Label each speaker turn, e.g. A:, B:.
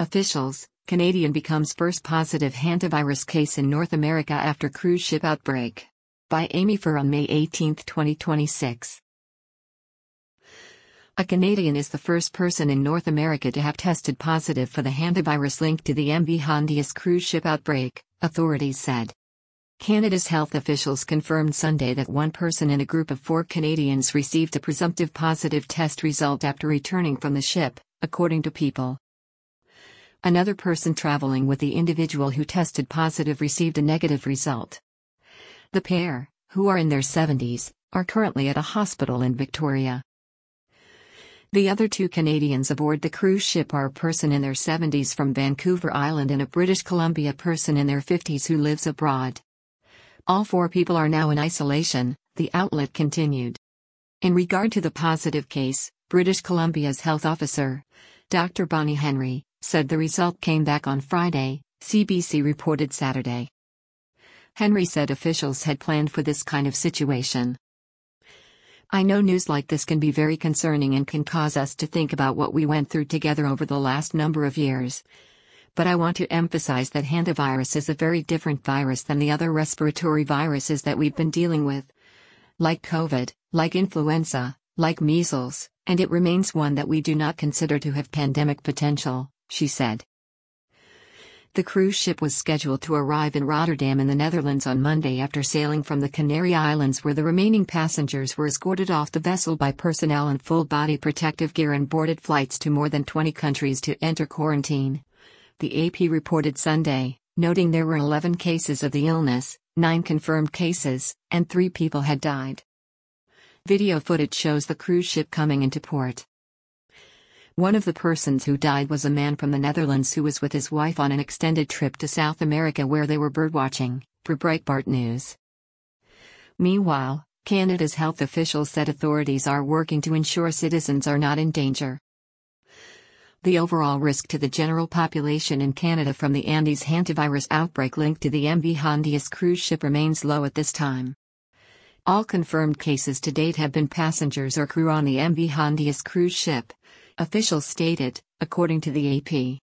A: Officials: Canadian becomes first positive hantavirus case in North America after cruise ship outbreak. By Amy Furr on May 18, 2026. A Canadian is the first person in North America to have tested positive for the hantavirus linked to the MV Hondius cruise ship outbreak, authorities said. Canada's health officials confirmed Sunday that one person in a group of 4 Canadians received a presumptive positive test result after returning from the ship, according to People. Another person traveling with the individual who tested positive received a negative result. The pair, who are in their 70s, are currently at a hospital in Victoria. The other 2 Canadians aboard the cruise ship are a person in their 70s from Vancouver Island and a British Columbia person in their 50s who lives abroad. All 4 people are now in isolation, the outlet continued. In regard to the positive case, British Columbia's health officer, Dr. Bonnie Henry, said the result came back on Friday, CBC reported Saturday. Henry said officials had planned for this kind of situation. I know news like this can be very concerning and can cause us to think about what we went through together over the last number of years. But I want to emphasize that hantavirus is a very different virus than the other respiratory viruses that we've been dealing with. Like COVID, like influenza, like measles, and it remains one that we do not consider to have pandemic potential, she said. The cruise ship was scheduled to arrive in Rotterdam in the Netherlands on Monday after sailing from the Canary Islands, where the remaining passengers were escorted off the vessel by personnel in full-body protective gear and boarded flights to more than 20 countries to enter quarantine. The AP reported Sunday, noting there were 11 cases of the illness, 9 confirmed cases, and 3 people had died. Video footage shows the cruise ship coming into port. One of the persons who died was a man from the Netherlands who was with his wife on an extended trip to South America where they were birdwatching, per Breitbart News. Meanwhile, Canada's health officials said authorities are working to ensure citizens are not in danger. The overall risk to the general population in Canada from the Andes hantavirus outbreak linked to the MV Hondius cruise ship remains low at this time. All confirmed cases to date have been passengers or crew on the MV Hondius cruise ship, officials stated, according to the AP.